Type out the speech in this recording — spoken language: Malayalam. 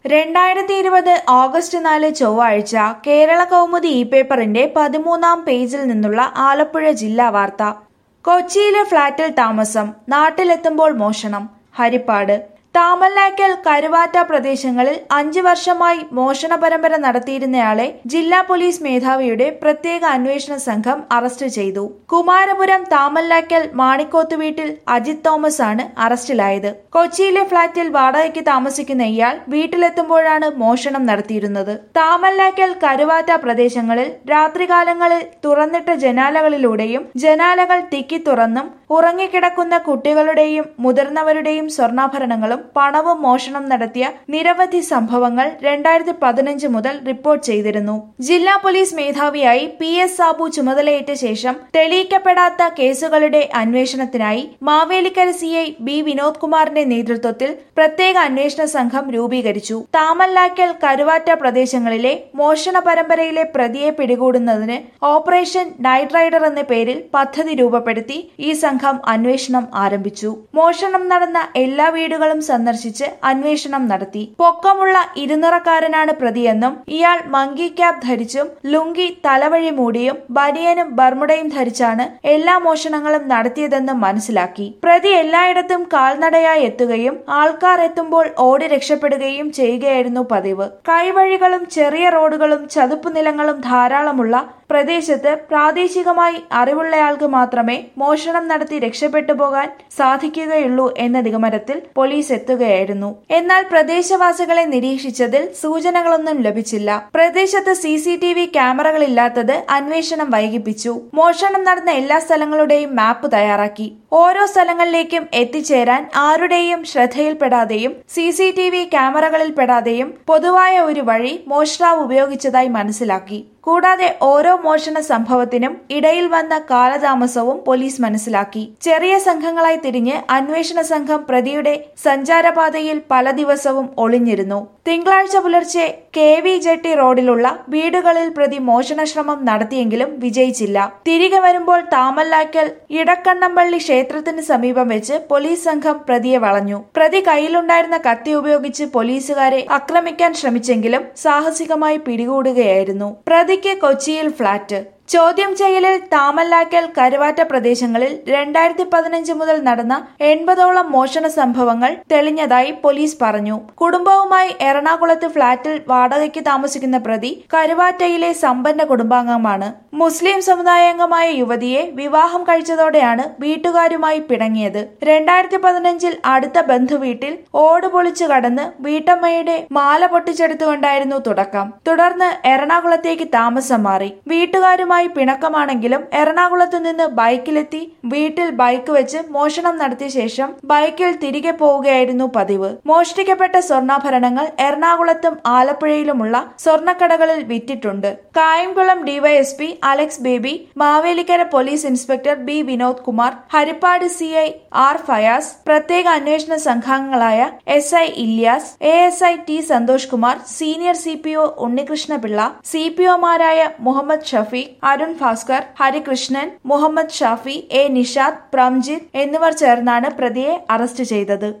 2020 ഓഗസ്റ്റ് 4 ചൊവ്വാഴ്ച കേരള കൗമുദി പേപ്പറിന്റെ 13-ാം പേജിൽ നിന്നുള്ള ആലപ്പുഴ ജില്ലാ വാർത്ത. കൊച്ചിയിലെ ഫ്ളാറ്റിൽ താമസം, നാട്ടിലെത്തുമ്പോൾ മോഷണം. ഹരിപ്പാട്. താമല്ലാക്കൽ, കരുവാറ്റ പ്രദേശങ്ങളിൽ 5 വർഷമായി മോഷണ പരമ്പര നടത്തിയിരുന്നയാളെ ജില്ലാ പോലീസ് മേധാവിയുടെ പ്രത്യേക അന്വേഷണ സംഘം അറസ്റ്റ് ചെയ്തു. കുമാരപുരം താമല്ലാക്കൽ മാണിക്കോത്ത് വീട്ടിൽ അജിത് തോമസ് ആണ് അറസ്റ്റിലായത്. കൊച്ചിയിലെ ഫ്ളാറ്റിൽ വാടകയ്ക്ക് താമസിക്കുന്ന ഇയാൾ വീട്ടിലെത്തുമ്പോഴാണ് മോഷണം നടത്തിയിരുന്നത്. താമല്ലാക്കൽ, കരുവാറ്റ പ്രദേശങ്ങളിൽ രാത്രികാലങ്ങളിൽ തുറന്നിട്ട ജനാലകളിലൂടെയും ജനാലകൾ തിക്കി തുറന്നും ഉറങ്ങിക്കിടക്കുന്ന കുട്ടികളുടെയും മുതിർന്നവരുടെയും സ്വർണ്ണാഭരണങ്ങളും പണവും മോഷണം നടത്തിയ നിരവധി സംഭവങ്ങൾ 2015 മുതൽ റിപ്പോർട്ട് ചെയ്തിരുന്നു. ജില്ലാ പോലീസ് മേധാവിയായി PS സാബു ചുമതലയേറ്റ ശേഷം തെളിയിക്കപ്പെടാത്ത കേസുകളുടെ അന്വേഷണത്തിനായി മാവേലിക്കര CI B വിനോദ് കുമാറിന്റെ നേതൃത്വത്തിൽ പ്രത്യേക അന്വേഷണ സംഘം രൂപീകരിച്ചു. താമല്ലാക്കൽ, കരുവാറ്റ പ്രദേശങ്ങളിലെ മോഷണ പരമ്പരയിലെ പ്രതിയെ പിടികൂടുന്നതിന് ഓപ്പറേഷൻ നൈറ്റ് റൈഡർ എന്ന പേരിൽ പദ്ധതി രൂപപ്പെടുത്തി ഈ സംഘം അന്വേഷണം ആരംഭിച്ചു. മോഷണം നടന്ന എല്ലാ വീടുകളും സന്ദർശിച്ച് അന്വേഷണം നടത്തി. പൊക്കമുള്ള ഇരുനിറക്കാരനാണ് പ്രതിയെന്നും ഇയാൾ മങ്കി ക്യാപ് ധരിച്ചും ലുങ്കി തലവഴി മൂടിയും ബനിയനും ബർമുടയും ധരിച്ചാണ് എല്ലാ മോഷണങ്ങളും നടത്തിയതെന്നും മനസ്സിലാക്കി. പ്രതി എല്ലായിടത്തും കാൽനടയായി എത്തുകയും ആൾക്കാർ എത്തുമ്പോൾ ഓടി രക്ഷപ്പെടുകയും ചെയ്യുകയായിരുന്നു പതിവ്. കൈവഴികളും ചെറിയ റോഡുകളും ചതുപ്പ് നിലങ്ങളും ധാരാളമുള്ള പ്രദേശത്ത് പ്രാദേശികമായി അറിവുള്ളയാൾക്ക് മാത്രമേ മോഷണം നടത്തി രക്ഷപ്പെട്ടു പോകാൻ സാധിക്കുകയുള്ളൂ എന്ന നിഗമനത്തിൽ പോലീസ് എത്തുകയായിരുന്നു. എന്നാൽ പ്രദേശവാസികളെ നിരീക്ഷിച്ചതിൽ സൂചനകളൊന്നും ലഭിച്ചില്ല. പ്രദേശത്ത് CCTV ക്യാമറകളില്ലാത്തത് അന്വേഷണം വൈകിപ്പിച്ചു. മോഷണം നടന്ന എല്ലാ സ്ഥലങ്ങളുടെയും മാപ്പ് തയ്യാറാക്കി. ഓരോ സ്ഥലങ്ങളിലേക്കും എത്തിച്ചേരാൻ ആരുടെയും ശ്രദ്ധയിൽപ്പെടാതെയും CCTV ക്യാമറകളിൽ പെടാതെയും പൊതുവായ ഒരു വഴി മോഷ്ടാവ് ഉപയോഗിച്ചതായി മനസ്സിലാക്കി. കൂടാതെ ഓരോ മോഷണ സംഭവത്തിനും ഇടയിൽ വന്ന കാലതാമസവും പോലീസ് മനസ്സിലാക്കി. ചെറിയ സംഘങ്ങളായി തിരിഞ്ഞ് അന്വേഷണ സംഘം പ്രതിയുടെ സഞ്ചാരപാതയിൽ പല ദിവസവും ഒളിഞ്ഞിരുന്നു. തിങ്കളാഴ്ച പുലർച്ചെ KV ജെട്ടി റോഡിലുള്ള വീടുകളിൽ പ്രതി മോഷണശ്രമം നടത്തിയെങ്കിലും വിജയിച്ചില്ല. തിരികെ വരുമ്പോൾ താമല്ലാക്കൽ ഇടക്കണ്ണമ്പള്ളി ക്ഷേത്രത്തിന് സമീപം വെച്ച് പോലീസ് സംഘം പ്രതിയെ വളഞ്ഞു. പ്രതി കയ്യിലുണ്ടായിരുന്ന കത്തി ഉപയോഗിച്ച് പോലീസുകാരെ ആക്രമിക്കാൻ ശ്രമിച്ചെങ്കിലും സാഹസികമായി പിടികൂടുകയായിരുന്നു. പ്രതിക്ക് കൊച്ചിയിൽ ഫ്ളാറ്റ്. ചോദ്യം ചെയ്യലിൽ താമല്ലാക്കൽ, കരുവാറ്റ പ്രദേശങ്ങളിൽ 2015 മുതൽ നടന്ന 80ഓളം മോഷണ സംഭവങ്ങൾ തെളിഞ്ഞതായി പോലീസ് പറഞ്ഞു. കുടുംബവുമായി എറണാകുളത്ത് ഫ്ളാറ്റിൽ വാടകയ്ക്ക് താമസിക്കുന്ന പ്രതി കരുവാറ്റയിലെ സമ്പന്ന കുടുംബാംഗമാണ്. മുസ്ലിം സമുദായാംഗമായ യുവതിയെ വിവാഹം കഴിച്ചതോടെയാണ് വീട്ടുകാരുമായി പിണങ്ങിയത്. 2015 അടുത്ത ബന്ധുവീട്ടിൽ ഓട് പൊളിച്ചു കടന്ന് വീട്ടമ്മയുടെ മാല പൊട്ടിച്ചെടുത്തുകൊണ്ടായിരുന്നു തുടക്കം. തുടർന്ന് എറണാകുളത്തേക്ക് താമസം മാറി. വീട്ടുകാരുമായി പിണക്കമാണെങ്കിലും എറണാകുളത്ത് നിന്ന് ബൈക്കിലെത്തി വീട്ടിൽ ബൈക്ക് വെച്ച് മോഷണം നടത്തിയ ശേഷം ബൈക്കിൽ തിരികെ പോവുകയായിരുന്നു പതിവ്. മോഷ്ടിക്കപ്പെട്ട സ്വർണ്ണാഭരണങ്ങൾ എറണാകുളത്തും ആലപ്പുഴയിലുമുള്ള സ്വർണ്ണക്കടകളിൽ വിറ്റിട്ടുണ്ട്. Kayamkulam DYSP Alex Baby, Mavelikkara police inspector B Vinod Kumar, Harippad CI R Fayas, പ്രത്യേക അന്വേഷണ സംഘാംഗങ്ങളായ SI Ilyas, ASI T Santhosh Kumar, senior CPO Unnikrishna Pillai, CPOമാരായ മുഹമ്മദ് ഷഫീഖ്, അരുൺ ഭാസ്കർ, ഹരികൃഷ്ണൻ, മുഹമ്മദ് ഷാഫി, A നിഷാദ്, പ്രംജിത്ത് എന്നിവർ ചേർന്നാണ് പ്രതിയെ അറസ്റ്റ് ചെയ്തത്.